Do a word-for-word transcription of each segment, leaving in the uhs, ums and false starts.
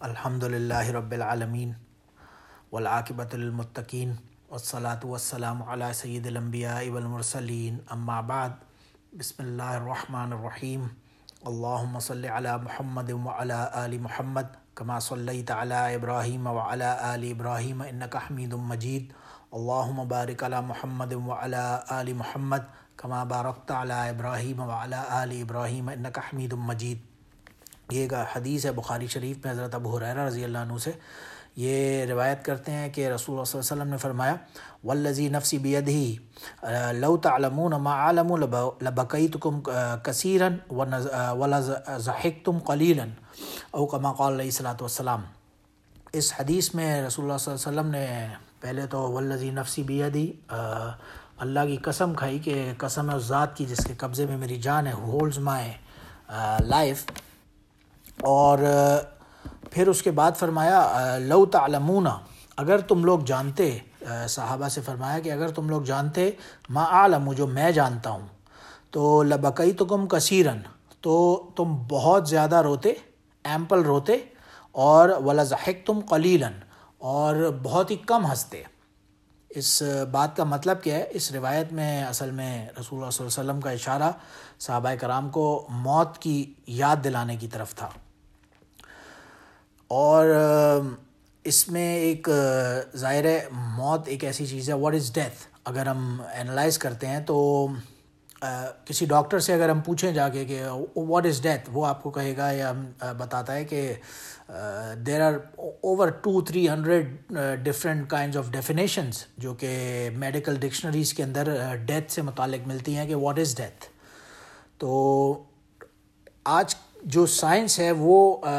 الحمد للہ رب العالمین والعاقبۃ للمتقین والصلاۃ والسلام علی سید الانبیاء والمرسلین اما بعد بسم اللہ الرحمن الرحیم اللہم صلی علی محمد وعلی آل محمد کما صلیت علی ابراہیم وعلی آل ابراہیم انک حمید مجید اللہم بارک علی محمد وعلی آل محمد کما بارکت علی ابراہیم وعلی آل ابراہیم انک حمید مجید۔ یہ ایک حدیث ہے بخاری شریف میں حضرت ابو ہریرہ رضی اللہ عنہ سے، یہ روایت کرتے ہیں کہ رسول اللہ صلی اللہ علیہ وسلم نے فرمایا والذی نفسی بیدہ لو تعلمون ما اعلم لبکیتکم کثیرا ولضحکتم قلیلا او کما قال علیہ الصلوۃ والسلام۔ اس حدیث میں رسول اللہ صلی اللہ علیہ وسلم نے پہلے تو والذی نفسی بیدہ اللہ کی قسم کھائی کہ قسم ہے اس ذات کی جس کے قبضے میں میری جان ہے، ہولڈز مائی لائف، اور پھر اس کے بعد فرمایا لو تعلمون، اگر تم لوگ جانتے، صحابہ سے فرمایا کہ اگر تم لوگ جانتے ما اعلم، جو میں جانتا ہوں، تو لبکیتکم کثیرا، تو تم بہت زیادہ روتے، ایمپل روتے، اور ولضحکتم قلیلا، اور بہت ہی کم ہنستے۔ اس بات کا مطلب کیا ہے؟ اس روایت میں اصل میں رسول اللہ صلی اللہ علیہ وسلم کا اشارہ صحابہ کرام کو موت کی یاد دلانے کی طرف تھا، اور اس میں ایک ظاہر ہے موت ایک ایسی چیز ہے، واٹ از ڈیتھ، اگر ہم انالائز کرتے ہیں تو کسی ڈاکٹر سے اگر ہم پوچھیں جا کے کہ واٹ از ڈیتھ، وہ آپ کو کہے گا یا بتاتا ہے کہ there are over two three hundred different kinds of definitions جو کہ میڈیکل ڈکشنریز کے اندر ڈیتھ سے متعلق ملتی ہیں کہ واٹ از ڈیتھ۔ تو آج جو سائنس ہے وہ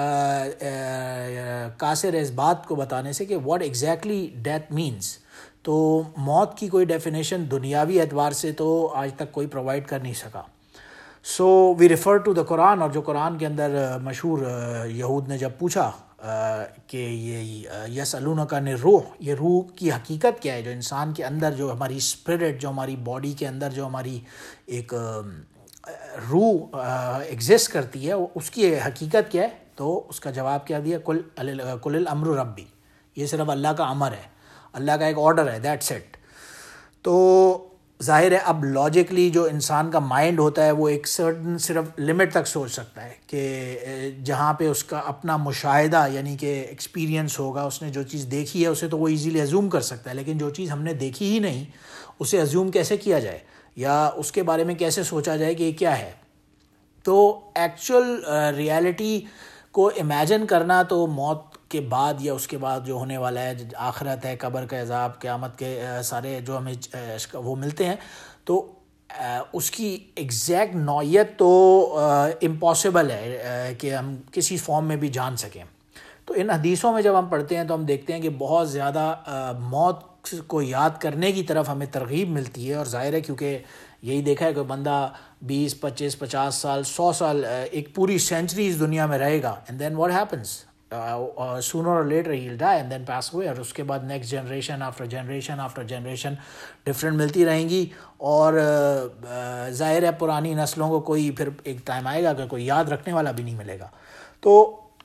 قاصر ہے اس بات کو بتانے سے کہ واٹ ایگزیکٹلی ڈیتھ مینس، تو موت کی کوئی ڈیفینیشن دنیاوی اعتبار سے تو آج تک کوئی پرووائڈ کر نہیں سکا۔ سو وی ریفر ٹو دا قرآن، اور جو قرآن کے اندر مشہور یہود نے جب پوچھا کہ یہ یسألونک عن الروح، یہ روح کی حقیقت کیا ہے، جو انسان کے اندر، جو ہماری اسپرٹ، جو ہماری باڈی کے اندر جو ہماری ایک روح ایگزسٹ کرتی ہے، اس کی حقیقت کیا ہے؟ تو اس کا جواب کیا دیا؟ کل کل الامر ربی، یہ صرف اللہ کا امر ہے، اللہ کا ایک آرڈر ہے، دیٹس اٹ۔ تو ظاہر ہے اب لاجکلی جو انسان کا مائنڈ ہوتا ہے وہ ایک سرٹن صرف لمٹ تک سوچ سکتا ہے کہ جہاں پہ اس کا اپنا مشاہدہ یعنی کہ ایکسپیرینس ہوگا، اس نے جو چیز دیکھی ہے اسے تو وہ ایزیلی ازیوم کر سکتا ہے، لیکن جو چیز ہم نے دیکھی ہی نہیں اسے ازیوم کیسے کیا جائے، یا اس کے بارے میں کیسے سوچا جائے کہ یہ کیا ہے۔ تو ایکچوئل ریالٹی کو امیجن کرنا تو موت کے بعد یا اس کے بعد جو ہونے والا ہے، آخرت ہے، قبر کا عذاب، قیامت کے سارے جو ہمیں وہ ملتے ہیں، تو اس کی ایگزیکٹ نوعیت تو امپاسبل ہے کہ ہم کسی فارم میں بھی جان سکیں۔ تو ان حدیثوں میں جب ہم پڑھتے ہیں تو ہم دیکھتے ہیں کہ بہت زیادہ موت کو یاد کرنے کی طرف ہمیں ترغیب ملتی ہے، اور ظاہر ہے کیونکہ یہی دیکھا ہے کہ بندہ بیس پچیس پچاس سال سو سال ایک پوری سینچری اس دنیا میں رہے گا، and then what happens sooner or later he will die and then pass away, اور اس کے بعد next generation after generation after generation different ملتی رہیں گی، اور ظاہر ہے پرانی نسلوں کو کوئی پھر ایک ٹائم آئے گا کہ کوئی یاد رکھنے والا بھی نہیں ملے گا۔ تو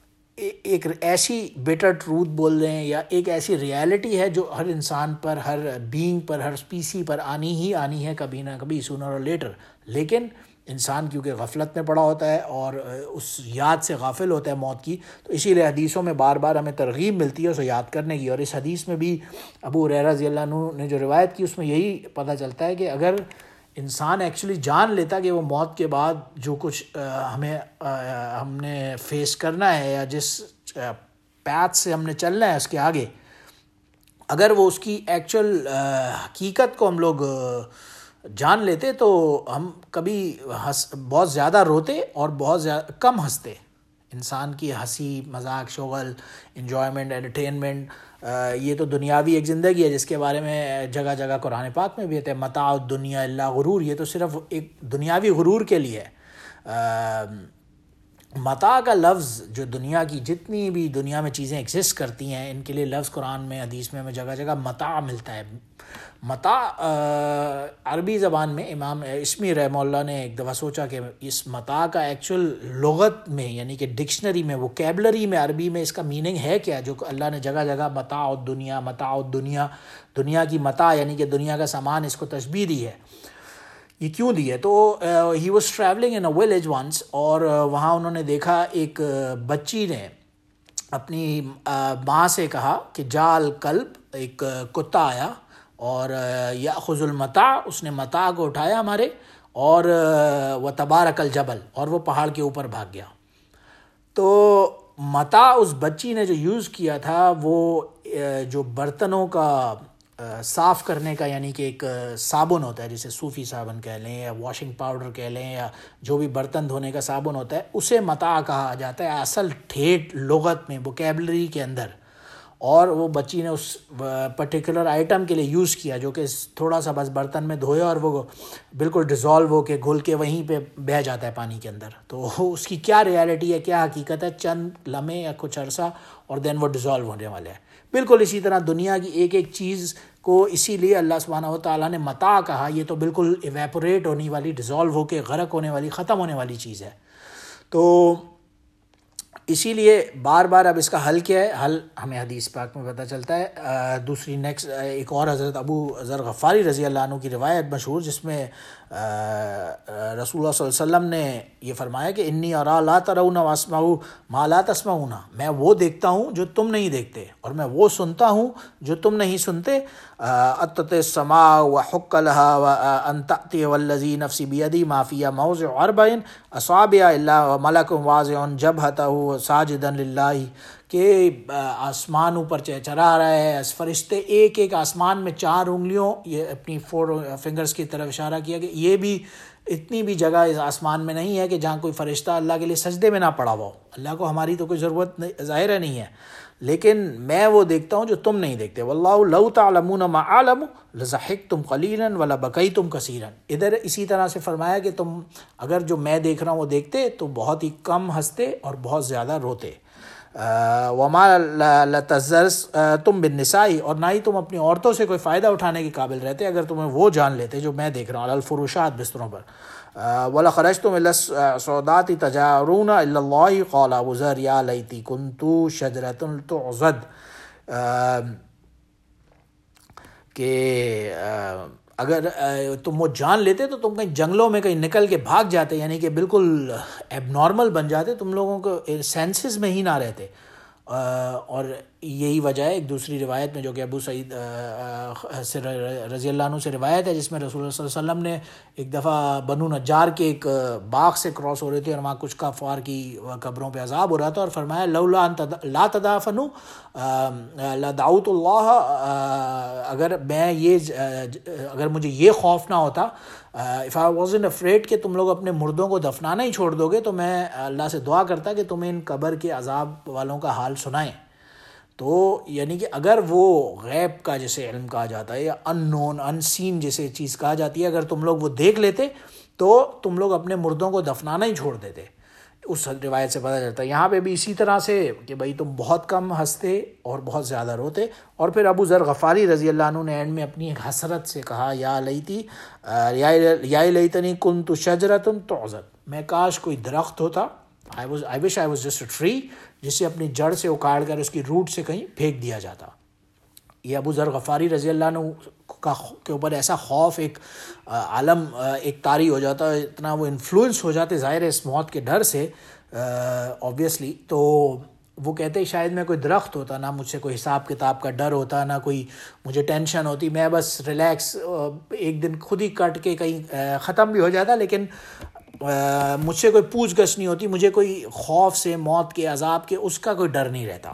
ایک ایسی بیٹر ٹروتھ بول رہے ہیں، یا ایک ایسی ریالٹی ہے جو ہر انسان پر، ہر بینگ پر، ہر اسپیسی پر آنی ہی آنی ہے کبھی نہ کبھی، سونر اور لیٹر، لیکن انسان کیونکہ غفلت میں پڑا ہوتا ہے اور اس یاد سے غافل ہوتا ہے موت کی، تو اسی لیے حدیثوں میں بار بار ہمیں ترغیب ملتی ہے اسے یاد کرنے کی۔ اور اس حدیث میں بھی ابو ہریرہ رضی اللہ عنہ نے جو روایت کی اس میں یہی پتہ چلتا ہے کہ اگر انسان ایکچولی جان لیتا کہ وہ موت کے بعد جو کچھ ہمیں ہم نے فیس کرنا ہے، یا جس پیتھ سے ہم نے چلنا ہے اس کے آگے، اگر وہ اس کی ایکچوئل حقیقت کو ہم لوگ جان لیتے تو ہم کبھی ہنس بہت زیادہ روتے اور بہت زیادہ کم ہنستے۔ انسان کی ہنسی مذاق، شغل، انجوائمنٹ، انٹرٹینمنٹ، یہ تو دنیاوی ایک زندگی ہے جس کے بارے میں جگہ جگہ قرآن پاک میں بھی ہے متاع الدنیا الا غرور، یہ تو صرف ایک دنیاوی غرور کے لیے ہے۔ متاع کا لفظ جو دنیا کی جتنی بھی دنیا میں چیزیں ایگزسٹ کرتی ہیں ان کے لیے لفظ قرآن میں حدیث میں ہمیں جگہ جگہ متاع ملتا ہے. متاع عربی زبان میں امام اسمی رحمہ اللہ نے ایک دفعہ سوچا کہ اس متاع کا ایکچوئل لغت میں یعنی کہ ڈکشنری میں ووکیبلری میں عربی میں اس کا میننگ ہے کیا, جو اللہ نے جگہ جگہ متاع الدنیا متاع الدنیا دنیا کی متاع یعنی کہ دنیا کا سامان اس کو تشبیہ دی ہے, یہ کیوں دی ہے؟ تو he was travelling in a village once, اور وہاں انہوں نے دیکھا ایک بچی نے اپنی ماں سے کہا کہ جا الکلب, ایک کتا آیا اور یاخذ المتاع, اس نے متاع کو اٹھایا ہمارے, اور وہ تبارک الجبل, اور وہ پہاڑ کے اوپر بھاگ گیا. تو متاع اس بچی نے جو یوز کیا تھا وہ جو برتنوں کا صاف کرنے کا یعنی کہ ایک صابن ہوتا ہے جسے صوفی صابن کہہ لیں یا واشنگ پاؤڈر کہہ لیں یا جو بھی برتن دھونے کا صابن ہوتا ہے, اسے متاع کہا جاتا ہے اصل ٹھیٹ لغت میں ووکیبلری کے اندر. اور وہ بچی نے اس پرٹیکولر آئٹم کے لیے یوز کیا جو کہ تھوڑا سا بس برتن میں دھویا اور وہ بالکل ڈیزالو ہو کے گھل کے وہیں پہ بہہ جاتا ہے پانی کے اندر. تو اس کی کیا ریالٹی ہے, کیا حقیقت ہے, چند لمحے یا کچھ عرصہ اور دین وہ ڈیزالو ہونے والے ہیں. بالکل اسی طرح دنیا کی ایک ایک چیز کو اسی لیے اللہ سبحانہ و تعالیٰ نے متاع کہا, یہ تو بالکل ایویپوریٹ ہونے والی, ڈیزالو ہو کے غرق ہونے والی, ختم ہونے والی چیز ہے. تو اسی لیے بار بار اب اس کا حل کیا ہے؟ حل ہمیں حدیث پاک میں پتہ چلتا ہے. دوسری نیکسٹ ایک اور حضرت ابو ذر غفاری رضی اللہ عنہ کی روایت مشہور, جس میں رسول اللہ صلی اللہ علیہ وسلم نے یہ فرمایا کہ انی ارا لا ترون واسمع ما لا تسمعون, میں وہ دیکھتا ہوں جو تم نہیں دیکھتے, اور میں وہ سنتا ہوں جو تم نہیں سنتے. اتت السماء وحق لها وان تأتی والذی نفسی بیدی ما فی موضع اربع اصابع الا وملک واضع جبهته ساجدا للہ, کہ آسمان اوپر چرچرا رہا ہے, فرشتے ایک ایک آسمان میں چار انگلیوں, یہ اپنی فور فنگرز کی طرف اشارہ کیا کہ یہ بھی اتنی بھی جگہ اس آسمان میں نہیں ہے کہ جہاں کوئی فرشتہ اللہ کے لیے سجدے میں نہ پڑا ہوا ہو. اللہ کو ہماری تو کوئی ضرورت ظاہر نہیں ہے, لیکن میں وہ دیکھتا ہوں جو تم نہیں دیکھتے. واللہ لو تعلمون ما اعلم لضحکتم قلیلا ولبکیتم کثیرا. ادھر اسی طرح سے فرمایا کہ تم اگر جو میں دیکھ رہا ہوں وہ دیکھتے تو بہت ہی کم ہنستے اور بہت زیادہ روتے. وما لتزرتم بالنساء, اور نہ ہی تم اپنی عورتوں سے کوئی فائدہ اٹھانے کے قابل رہتے اگر تمہیں وہ جان لیتے جو میں دیکھ رہا ہوں, الفروشات, بستروں پر. وَلَخَرَجْتُمْ إِلَى السَّوْدَاتِ تَجَارُونَ إِلَّا اللَّهِ قَالَ أَبُو ذَرٍ يَا لَيْتِي كُنْتُ شَجْرَةً تُعْضَدُ, کہ اگر تم وہ جان لیتے تو تم کہیں جنگلوں میں کہیں نکل کے بھاگ جاتے, یعنی کہ بالکل ایب نارمل بن جاتے, تم لوگوں کو سینسز میں ہی نہ رہتے. اور یہی وجہ ہے ایک دوسری روایت میں جو کہ ابو سعید سے رضی اللہ عنہ سے روایت ہے, جس میں رسول اللہ صلی اللہ علیہ وسلم نے ایک دفعہ بنو نجار کے ایک باغ سے کراس ہو رہے تھے اور وہاں کچھ کفار کی قبروں پہ عذاب ہو رہا تھا, اور فرمایا لولا ان لا تدافنوا لدعوت اللہ, اگر میں یہ اگر مجھے یہ خوف نہ ہوتا, if I wasn't afraid کہ تم لوگ اپنے مردوں کو دفنانا ہی چھوڑ دو گے, تو میں اللہ سے دعا کرتا کہ تمہیں ان قبر کے عذاب والوں کا حال سنائیں. تو یعنی کہ اگر وہ غیب کا جسے علم کہا جاتا ہے یا ان نون ان سین جیسے چیز کہا جاتی ہے, اگر تم لوگ وہ دیکھ لیتے تو تم لوگ اپنے مردوں کو دفنانا ہی چھوڑ دیتے. اس روایت سے پتہ چلتا ہے. یہاں پہ بھی اسی طرح سے کہ بھائی تم بہت کم ہنستے اور بہت زیادہ روتے. اور پھر ابو ذر غفاری رضی اللہ عنہ نے اینڈ میں اپنی ایک حسرت سے کہا یا لیتی یا لیتنی کنت شجرۃ تعضد, میں کاش کوئی درخت ہوتا, I was I wish I was just a tree, جسے اپنی جڑ سے اکاڑ کر اس کی روٹ سے کہیں پھینک دیا جاتا. یہ ابو ذر غفاری رضی اللہ عنہ کا کے اوپر ایسا خوف ایک عالم ایک طاری ہو جاتا, اتنا وہ انفلوئنس ہو جاتے ظاہر ہے اس موت کے ڈر سے اوبویسلی. تو وہ کہتے شاید میں کوئی درخت ہوتا, نہ مجھ سے کوئی حساب کتاب کا ڈر ہوتا, نہ کوئی مجھے ٹینشن ہوتی, میں بس ریلیکس ایک دن خود ہی کٹ کے کہیں ختم بھی ہو جاتا, لیکن مجھ سے کوئی پوچھ گچھ نہیں ہوتی, مجھے کوئی خوف سے, موت کے, عذاب کے, اس کا کوئی ڈر نہیں رہتا.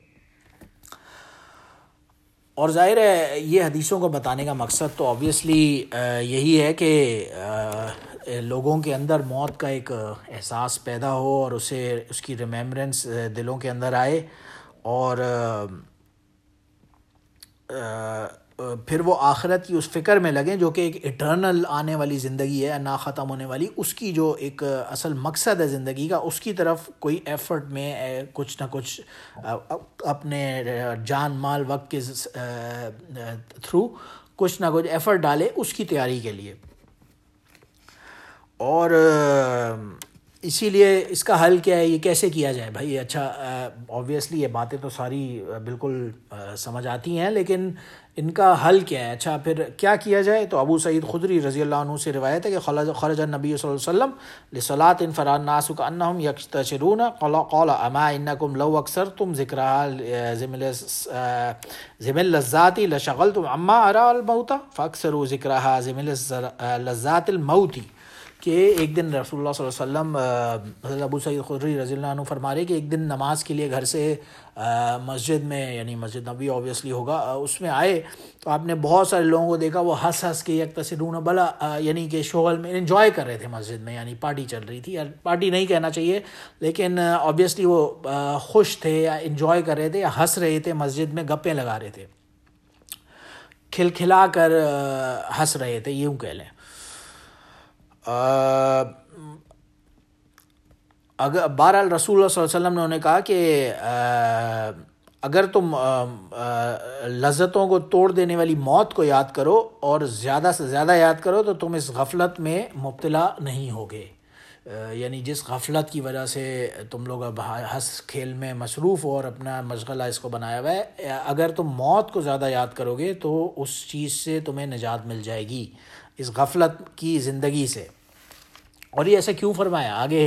اور ظاہر ہے یہ حدیثوں کو بتانے کا مقصد تو آبویسلی یہی ہے کہ لوگوں کے اندر موت کا ایک احساس پیدا ہو اور اسے اس کی ریمیمبرنس دلوں کے اندر آئے, اور پھر وہ آخرت کی اس فکر میں لگیں جو کہ ایک ایٹرنل آنے والی زندگی ہے، نا ختم ہونے والی، اس کی جو ایک اصل مقصد ہے زندگی کا، اس کی طرف کوئی ایفرٹ میں کچھ نہ کچھ اپنے جان مال وقت کے تھرو کچھ نہ کچھ ایفرٹ ڈالے اس کی تیاری کے لیے. اور اسی لیے اس کا حل کیا ہے، یہ کیسے کیا جائے بھائی؟ اچھا آبویسلی یہ باتیں تو ساری بالکل سمجھ آتی ہیں، لیکن ان کا حل کیا ہے؟ اچھا پھر کیا کیا جائے؟ تو ابو سعید خدری رضی اللہ عنہ سے روایت ہے کہ خرج النبی صلی اللہ علیہ وسلم لصلاۃ فرأى الناس كأنهم يقتشرون قال اما انکم لو اکثرتم ذکرها ذم اللذات لشغلتم عما ارى الموت فاکثروا ذکرها ذم لذات الموت. کہ ایک دن رسول اللہ صلی اللہ علیہ وسلم، حضرت ابو سعید خدری رضی اللہ عنہ فرما رہے کہ ایک دن نماز کے لیے گھر سے مسجد میں، یعنی مسجد نبوی اوبیسلی ہوگا، اس میں آئے تو آپ نے بہت سارے لوگوں کو دیکھا وہ ہنس ہنس کے یکتسرون بلا، یعنی کہ شغل میں انجوائے کر رہے تھے مسجد میں، یعنی پارٹی چل رہی تھی، یا پارٹی نہیں کہنا چاہیے لیکن اوبیسلی وہ خوش تھے یا انجوائے کر رہے تھے یا ہنس رہے تھے، مسجد میں گپیں لگا رہے تھے، کھلکھلا کر ہنس رہے تھے، یوں کہہ لیں. اگر بہرحال رسول اللہ صلی اللہ علیہ وسلم نے انہیں کہا کہ اگر تم لذتوں کو توڑ دینے والی موت کو یاد کرو اور زیادہ سے زیادہ یاد کرو تو تم اس غفلت میں مبتلا نہیں ہوگے. یعنی جس غفلت کی وجہ سے تم لوگ اب ہنس کھیل میں مصروف ہو اور اپنا مشغلہ اس کو بنایا ہوا ہے، اگر تم موت کو زیادہ یاد کرو گے تو اس چیز سے تمہیں نجات مل جائے گی، اس غفلت کی زندگی سے. اور یہ ایسا کیوں فرمایا؟ آگے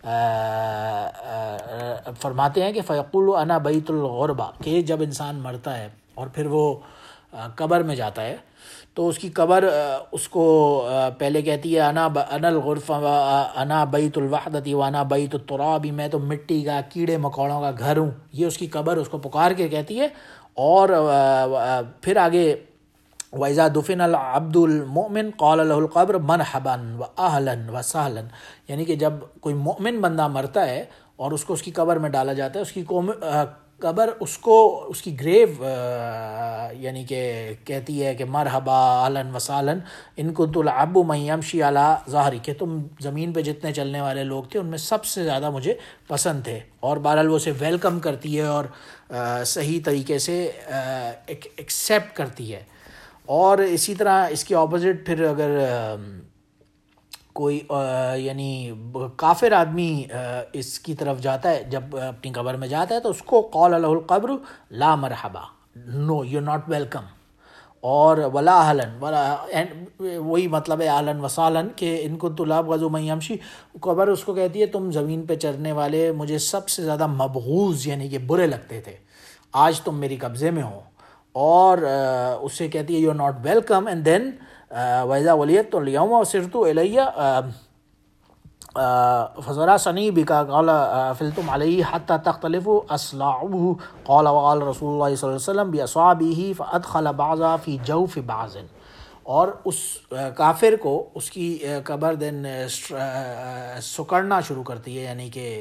فرماتے ہیں کہ فیقول انا بیت الغربہ، کہ جب انسان مرتا ہے اور پھر وہ قبر میں جاتا ہے تو اس کی قبر اس کو پہلے کہتی ہے انا انا الغرفہ انا بیت الوحدۃ وانا بیت التراب، میں تو مٹی کا کیڑے مکوڑوں کا گھر ہوں، یہ اس کی قبر اس کو پکار کے کہتی ہے. اور پھر آگے وَإِذَا دُفِنَ الْعَبْدُ الْمُؤْمِنُ قَالَ لَهُ الْقَبْرُ مَرْحَبًا وَأَهْلًا وَسَهْلًا، یعنی کہ جب کوئی مومن بندہ مرتا ہے اور اس کو اس کی قبر میں ڈالا جاتا ہے، اس کی قبر اس کو اس کی گریو یعنی کہ کہتی ہے کہ مرحبا اہلاً وسہلاً ان کنت العب من یمشی علی ظہری، کہ تم زمین پہ جتنے چلنے والے لوگ تھے ان میں سب سے زیادہ مجھے پسند تھے. اور بہرحال وہ اسے ویلکم کرتی ہے اور صحیح طریقے سے ایکسیپٹ کرتی ہے. اور اسی طرح اس کے اپوزٹ پھر اگر کوئی یعنی کافر آدمی اس کی طرف جاتا ہے، جب اپنی قبر میں جاتا ہے تو اس کو قال له القبر لا مرحبا، نو یو ناٹ ویلکم، اور ولا اہلن، ولا وہی مطلب ہے اہلن وسالن کہ ان کو تو لاب غزو من یمشی، قبر اس کو کہتی ہے تم زمین پہ چلنے والے مجھے سب سے زیادہ مبغوض یعنی کہ برے لگتے تھے، آج تم میری قبضے میں ہو. اور اس سے کہتی ہے you are not welcome. And then وَإِذَا وَلِيَتْ الْيَوْمَ وَسِرْتُ إِلَيَّ فَزَرَا صَنِيبِكَ قَالَ فِلْتُمْ عَلَيْهِ حَتَّى تَخْتَلِفُ أَصْلَاعُهُ قَالَ وَقَالَ رسول اللہ صلی اللہ علیہ وسلم بِأَصْحَابِهِ فَأَدْخَلَ بَعْضَهَا فِي جَوْفِ بَعْضٍ. اور اس کافر کو اس کی قبر دین سکڑنا شروع کرتی ہے، یعنی کہ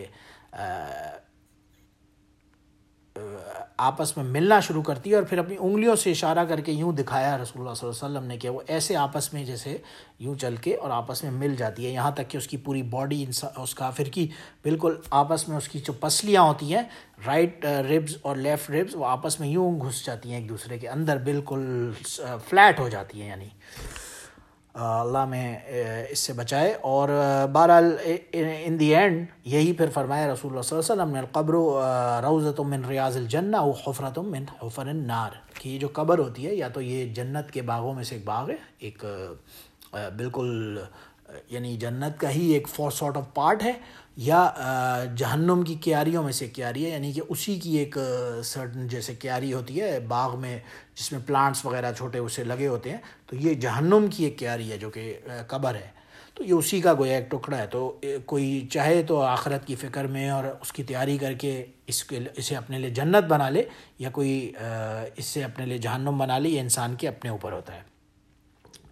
آپس میں ملنا شروع کرتی ہے، اور پھر اپنی انگلیوں سے اشارہ کر کے یوں دکھایا رسول اللہ صلی اللہ علیہ وسلم نے کہ وہ ایسے آپس میں جیسے یوں چل کے اور آپس میں مل جاتی ہے، یہاں تک کہ اس کی پوری باڈی اس کافر کی بالکل آپس میں اس کی جو پسلیاں ہوتی ہیں رائٹ ریبز اور لیفٹ ریبز وہ آپس میں یوں گھس جاتی ہیں ایک دوسرے کے اندر، بالکل فلیٹ ہو جاتی ہیں. یعنی اللہ میں اس سے بچائے. اور بہرحال ان دی اینڈ یہی پھر فرمایا رسول اللہ صلی اللہ علیہ وسلم نے القبر روضۃ من ریاض الجنہ او حفرۃ من حفر النار، کہ یہ جو قبر ہوتی ہے یا تو یہ جنت کے باغوں میں سے ایک باغ ہے، ایک بالکل یعنی جنت کا ہی ایک فور سارٹ آف پارٹ ہے، یا جہنم کی کیاریوں میں سے کیاری ہے، یعنی کہ اسی کی ایک سرٹن جیسے کیاری ہوتی ہے باغ میں جس میں پلانٹس وغیرہ چھوٹے اسے لگے ہوتے ہیں، تو یہ جہنم کی ایک کیاری ہے جو کہ قبر ہے، تو یہ اسی کا گویا ایک ٹکڑا ہے. تو کوئی چاہے تو آخرت کی فکر میں اور اس کی تیاری کر کے اس کے اسے اپنے لیے جنت بنا لے، یا کوئی اس سے اپنے لیے جہنم بنا لے، یہ انسان کے اپنے اوپر ہوتا ہے.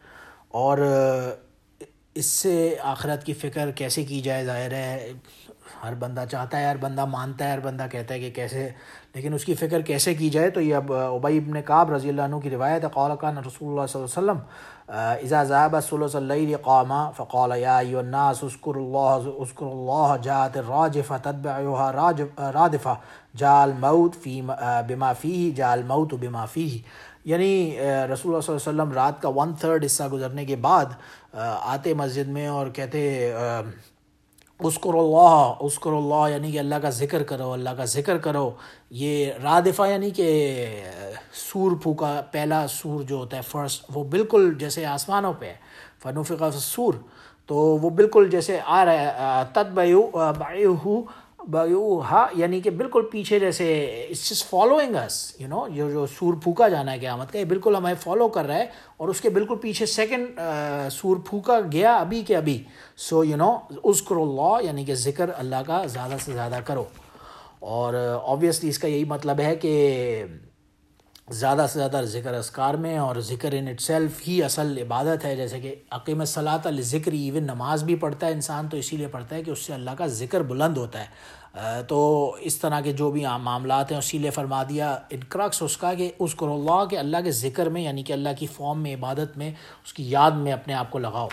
اور اس سے آخرت کی فکر کیسے کی جائے، ظاہر ہے ہر بندہ چاہتا ہے، ہر بندہ مانتا ہے، ہر بندہ کہتا ہے کہ کیسے، لیکن اس کی فکر کیسے کی جائے. تو یہ اب ابی بن کعب رضی اللہ عنہ کی روایت ہے، قال کان رسول اللہ صلی اللہ علیہ وسلم اذا ذهب ثلث الليل قام فقال يا ايها الناس اذكروا الله اذكروا الله جاءت الراجفه تتبعها رادفه جاء الموت في بما فيه جاء الموت بما فيه. یعنی رسول اللہ صلی اللہ علیہ وسلم رات کا ون تھرڈ حصہ گزرنے کے بعد آتے مسجد میں اور کہتے اذکر اللہ اذکر اللہ، یعنی کہ اللہ کا ذکر کرو، اللہ کا ذکر کرو. یہ رادفہ یعنی کہ سور پھونکا، پہلا سور جو ہوتا ہے فرسٹ، وہ بالکل جیسے آسمانوں پہ ہے، فنفخ فی الصور، تو وہ بالکل جیسے آ رہا ہے، تتبعوا بعیہ بعیوہا، یعنی کہ بالکل پیچھے جیسے اٹس جسٹ فالوئنگ اس، یو نو، یہ جو سور پھونکا جانا ہے قیامت کا، یہ بالکل ہمیں فالو کر رہا ہے، اور اس کے بالکل پیچھے سیکنڈ سور پھونکا گیا ابھی کے ابھی. سو یو نو اذکر اللہ، یعنی کہ ذکر اللہ کا زیادہ سے زیادہ کرو. اور آبویسلی اس کا یہی مطلب ہے کہ زیادہ سے زیادہ ذکر اذکار میں، اور ذکر ان اٹ سیلف ہی اصل عبادت ہے. جیسے کہ اقیم الصلاۃ لذکر، ایون نماز بھی پڑھتا ہے انسان تو اسی لیے پڑھتا ہے کہ اس سے اللہ کا ذکر بلند ہوتا ہے. تو اس طرح کے جو بھی معاملات ہیں اسی لیے فرما دیا انکرکس اس کا کہ اذکر اللہ، کہ اللہ کے ذکر میں، یعنی کہ اللہ کی فارم میں، عبادت میں، اس کی یاد میں اپنے آپ کو لگاؤ.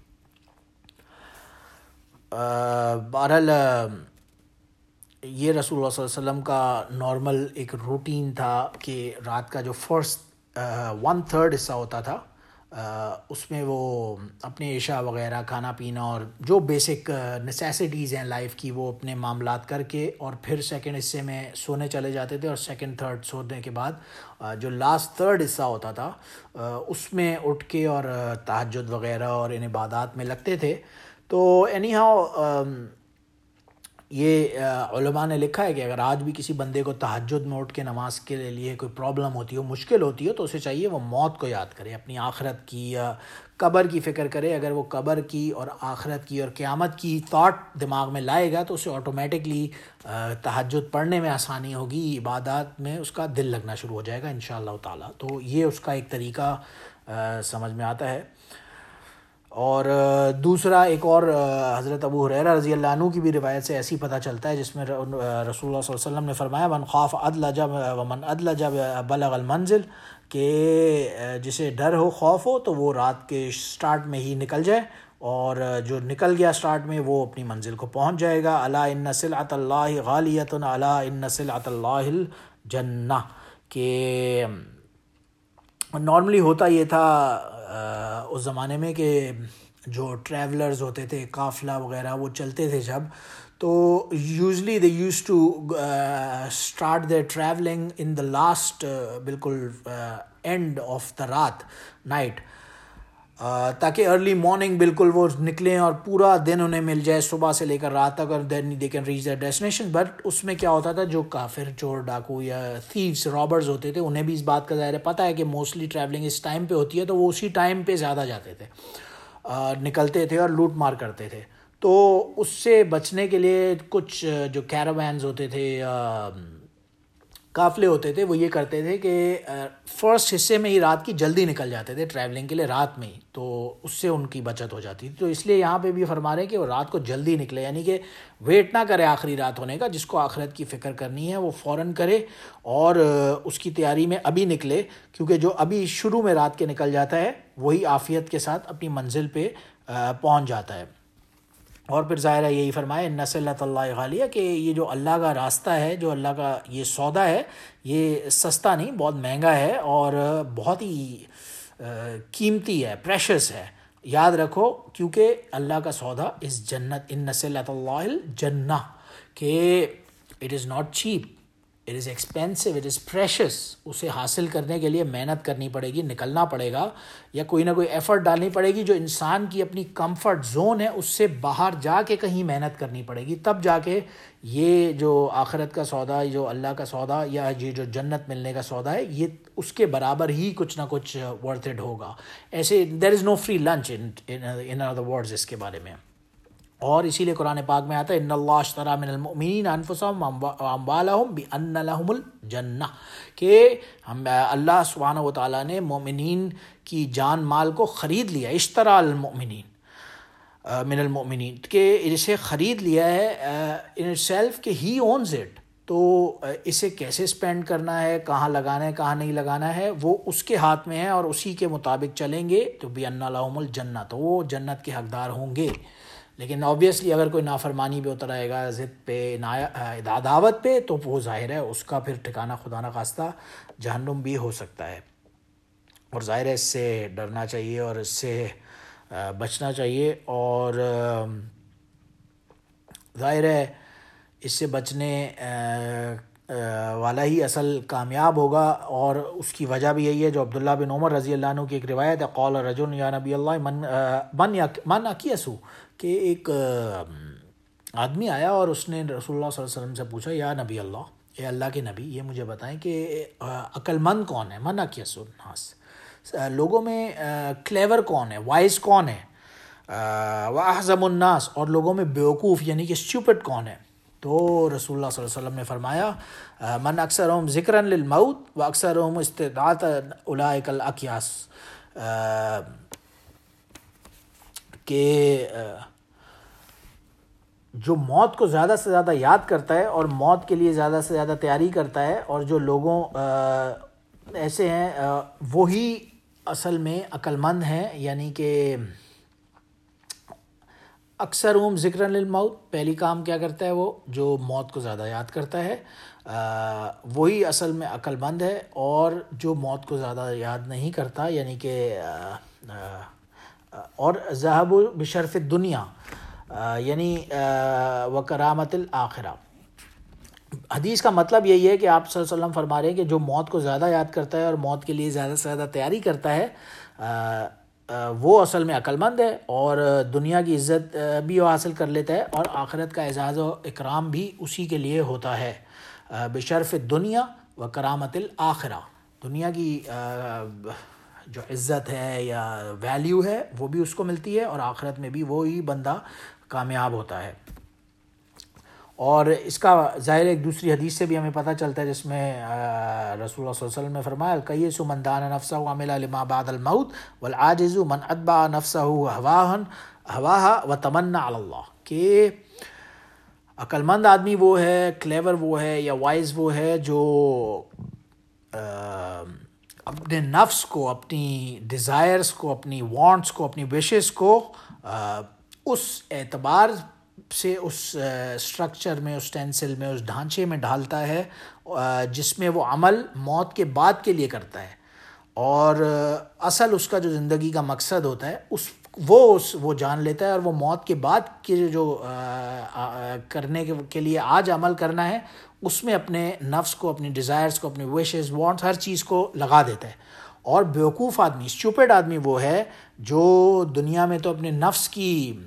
بہرحال یہ رسول اللہ صلی اللہ علیہ وسلم کا نارمل ایک روٹین تھا کہ رات کا جو فرسٹ ون تھرڈ حصہ ہوتا تھا اس میں وہ اپنے عشاء وغیرہ، کھانا پینا اور جو بیسک نیسیسٹیز ہیں لائف کی، وہ اپنے معاملات کر کے، اور پھر سیکنڈ حصے میں سونے چلے جاتے تھے. اور سیکنڈ تھرڈ سونے کے بعد جو لاسٹ تھرڈ حصہ ہوتا تھا اس میں اٹھ کے اور تہجد وغیرہ اور ان عبادات میں لگتے تھے. تو اینی ہاؤ یہ علماء نے لکھا ہے کہ اگر آج بھی کسی بندے کو تہجد میں اٹھ کے نماز کے لیے کوئی پرابلم ہوتی ہو، مشکل ہوتی ہو، تو اسے چاہیے وہ موت کو یاد کرے، اپنی آخرت کی یا قبر کی فکر کرے. اگر وہ قبر کی اور آخرت کی اور قیامت کی تھاٹ دماغ میں لائے گا تو اسے آٹومیٹکلی تہجد پڑھنے میں آسانی ہوگی، عبادات میں اس کا دل لگنا شروع ہو جائے گا انشاءاللہ تعالیٰ. تو یہ اس کا ایک طریقہ سمجھ میں آتا ہے. اور دوسرا ایک اور حضرت ابو ہریرہ رضی اللہ عنہ کی بھی روایت سے ایسی پتہ چلتا ہے، جس میں رسول اللہ صلی اللہ علیہ وسلم نے فرمایا من خاف ادلج ومن ادلج بلغ المنزل، کہ جسے ڈر ہو، خوف ہو، تو وہ رات کے سٹارٹ میں ہی نکل جائے، اور جو نکل گیا سٹارٹ میں وہ اپنی منزل کو پہنچ جائے گا. الا ان سلعۃ اللہ غالیۃ الا ان سلعۃ اللہ الجنہ، کہ نارملی ہوتا یہ تھا اس زمانے میں کہ جو ٹریولرز ہوتے تھے، قافلہ وغیرہ وہ چلتے تھے جب، تو usually they used to start their travelling in the last, بالکل اینڈ آف دا رات، نائٹ، تاکہ ارلی مارننگ بالکل وہ نکلیں اور پورا دن انہیں مل جائے صبح سے لے کر رات تک، اور then they can reach their destination. But اس میں کیا ہوتا تھا، جو کافر، چور، ڈاکو یا تھیوز، رابرز ہوتے تھے، انہیں بھی اس بات کا ظاہر ہے پتہ ہے کہ موسٹلی ٹریولنگ اس ٹائم پہ ہوتی ہے، تو وہ اسی ٹائم پہ زیادہ جاتے تھے، نکلتے تھے اور لوٹ مار کرتے تھے. تو اس سے بچنے کے لیے کچھ جو کیراوینز ہوتے تھے، قافلے ہوتے تھے، وہ یہ کرتے تھے کہ فرسٹ حصے میں ہی رات کی جلدی نکل جاتے تھے ٹریولنگ کے لیے رات میں ہی، تو اس سے ان کی بچت ہو جاتی تھی. تو اس لیے یہاں پہ بھی فرما رہے ہیں کہ وہ رات کو جلدی نکلے، یعنی کہ ویٹ نہ کرے آخری رات ہونے کا. جس کو آخرت کی فکر کرنی ہے وہ فوراً کرے اور اس کی تیاری میں ابھی نکلے، کیونکہ جو ابھی شروع میں رات کے نکل جاتا ہے وہی عافیت کے ساتھ اپنی منزل پہ پہنچ جاتا ہے. اور پھر ظاہر ہے یہی فرمائے ان سلعۃ اللہ غالیہ، کہ یہ جو اللہ کا راستہ ہے، جو اللہ کا یہ سودا ہے، یہ سستا نہیں، بہت مہنگا ہے اور بہت ہی قیمتی ہے، پریشس ہے. یاد رکھو، کیونکہ اللہ کا سودا اس جنت، ان سلعۃ اللہ الجنہ، کہ it is not cheap, it is expensive, it is precious. اسے حاصل کرنے کے لیے محنت کرنی پڑے گی، نکلنا پڑے گا، یا کوئی نہ کوئی ایفرٹ ڈالنی پڑے گی. جو انسان کی اپنی کمفرٹ زون ہے اس سے باہر جا کے کہیں محنت کرنی پڑے گی، تب جا کے یہ جو آخرت کا سودا، جو اللہ کا سودا، یا یہ جو جنت ملنے کا سودا ہے، یہ اس کے برابر ہی کچھ نہ کچھ ورتھ اٹ ہوگا. ایسے there is no free lunch in other words اس کے بارے میں. اور اسی لیے قرآن پاک میں آتا ہے ان اللہ اشتری من المؤمنین انفسهم واموالهم بان لهم الجنہ، کہ ہم اللہ سبحانہ و تعالیٰ نے مومنین کی جان مال کو خرید لیا. اشتری المؤمنین، من المؤمنین کہ اسے خرید لیا ہے ان اٹ سیلف کہ ہی اونز اٹ، تو اسے کیسے اسپینڈ کرنا ہے، کہاں لگانا ہے کہاں نہیں لگانا ہے وہ اس کے ہاتھ میں ہے، اور اسی کے مطابق چلیں گے تو بِأَنَّ لَهُمُ الْجَنَّةُ، تو وہ جنت کے حقدار ہوں گے۔ لیکن اوبیسلی اگر کوئی نافرمانی پہ اتر آئے گا، ضد پہ، عداوت پہ، تو وہ ظاہر ہے اس کا پھر ٹھکانہ خدا نخواستہ جہنم بھی ہو سکتا ہے، اور ظاہر ہے اس سے ڈرنا چاہیے اور اس سے بچنا چاہیے، اور ظاہر ہے اس سے بچنے والا ہی اصل کامیاب ہوگا، اور اس کی وجہ بھی یہی ہے جو عبداللہ بن عمر رضی اللہ عنہ کی ایک روایت ہے، قال رجل یا نبی اللہ من من من اکیسو، کہ ایک آدمی آیا اور اس نے رسول اللہ صلی اللہ علیہ وسلم سے پوچھا، یا نبی اللہ، اے اللہ کے نبی یہ مجھے بتائیں کہ عقل مند کون ہے، من اکیسو الناس، لوگوں میں کلیور کون ہے، وائز کون ہے، وَأَحْزَمُ النَّاسِ، اور لوگوں میں بیوقوف یعنی کہ اسٹوپڈ کون ہے؟ تو رسول اللہ صلی اللہ علیہ وسلم نے فرمایا من اکثرہم ذکرا للموت واکثرہم استدعاء اولئک الاکیاس، کہ جو موت کو زیادہ سے زیادہ یاد کرتا ہے اور موت کے لیے زیادہ سے زیادہ تیاری کرتا ہے، اور جو لوگوں ایسے ہیں وہی اصل میں عقل مند ہیں، یعنی کہ اکثرہم ذکرا للموت، پہلی کام کیا کرتا ہے وہ جو موت کو زیادہ یاد کرتا ہے وہی اصل میں عقل مند ہے، اور جو موت کو زیادہ یاد نہیں کرتا یعنی کہ اور ذہب بشرف الدنیا یعنی وکرامت الآخرہ۔ حدیث کا مطلب یہی ہے کہ آپ صلی اللہ علیہ وسلم فرما رہے ہیں کہ جو موت کو زیادہ یاد کرتا ہے اور موت کے لیے زیادہ سے زیادہ تیاری کرتا ہے وہ اصل میں عقل مند ہے، اور دنیا کی عزت بھی وہ حاصل کر لیتا ہے، اور آخرت کا اعزاز و اکرام بھی اسی کے لیے ہوتا ہے، بشرف الدنیا و کرامت الآخرہ، دنیا کی جو عزت ہے یا ویلیو ہے وہ بھی اس کو ملتی ہے، اور آخرت میں بھی وہی بندہ کامیاب ہوتا ہے۔ اور اس کا ظاہر ایک دوسری حدیث سے بھی ہمیں پتہ چلتا ہے جس میں رسول اللہ صلی اللہ علیہ وسلم نے فرمایا الکیس من دان نفسہ وعمل لما بعد الموت والعاجز من اتبع نفسہ ہواها وتمنى علی اللہ، کہ عقل مند آدمی وہ ہے، کلیور وہ ہے یا وائز وہ ہے جو اپنے نفس کو، اپنی ڈیزائرز کو، اپنی وانٹس کو، اپنی وشز کو اس اعتبار سے اس اسٹرکچر میں، اس ٹینسل میں، اس ڈھانچے میں ڈھالتا ہے جس میں وہ عمل موت کے بعد کے لیے کرتا ہے، اور اصل اس کا جو زندگی کا مقصد ہوتا ہے اس وہ اس وہ جان لیتا ہے، اور وہ موت کے بعد کے جو کرنے کے لیے آج عمل کرنا ہے اس میں اپنے نفس کو، اپنی ڈیزائرز کو، اپنی وشز، وانٹس، ہر چیز کو لگا دیتا ہے۔ اور بیوقوف آدمی، اسٹوپڈ آدمی وہ ہے جو دنیا میں تو اپنے نفس کی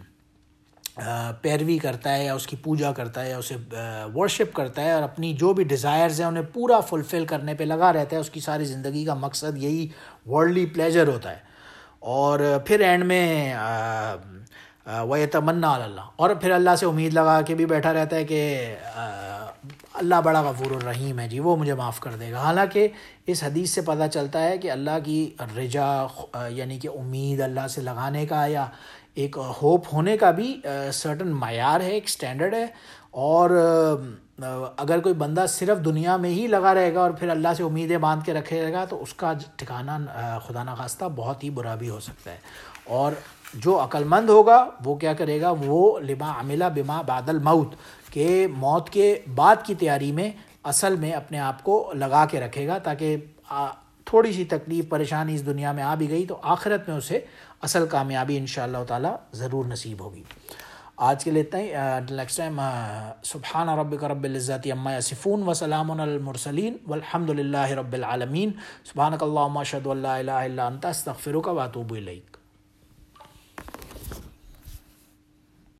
پیروی کرتا ہے یا اس کی پوجا کرتا ہے یا اسے ورشپ کرتا ہے، اور اپنی جو بھی ڈیزائرز ہیں انہیں پورا فلفل کرنے پہ لگا رہتا ہے، اس کی ساری زندگی کا مقصد یہی ورلڈلی پلیجر ہوتا ہے، اور پھر اینڈ میں وَيَتَمَنَّى عَلَى اللَّهِ، اور پھر اللہ سے امید لگا کے بھی بیٹھا رہتا ہے کہ اللہ بڑا غفور الرحیم ہے جی، وہ مجھے معاف کر دے گا۔ حالانکہ اس حدیث سے پتہ چلتا ہے کہ اللہ کی رجا یعنی کہ امید اللہ سے لگانے کا یا ایک ہوپ ہونے کا بھی سرٹن معیار ہے، ایک سٹینڈرڈ ہے، اور اگر کوئی بندہ صرف دنیا میں ہی لگا رہے گا اور پھر اللہ سے امیدیں باندھ کے رکھے رہے گا تو اس کا ٹھکانہ خدا نخواستہ بہت ہی برا بھی ہو سکتا ہے۔ اور جو عقل مند ہوگا وہ کیا کرے گا، وہ لما عمل بما بعد الموت، کہ موت کے بعد کی تیاری میں اصل میں اپنے آپ کو لگا کے رکھے گا، تاکہ تھوڑی سی تکلیف پریشانی اس دنیا میں آ بھی گئی تو آخرت میں اسے اصل کامیابی انشاءاللہ تعالی ضرور نصیب ہوگی۔ آج کے لیے اتنا ہی، نیکسٹ ٹائم سبحان ربک رب العزت عما یصفون وسلام علی المرسلین والحمد للہ رب العالمین۔ سبحانک اللہم اشہد ان لا الہ الا انت استغفرک واتوب الیک۔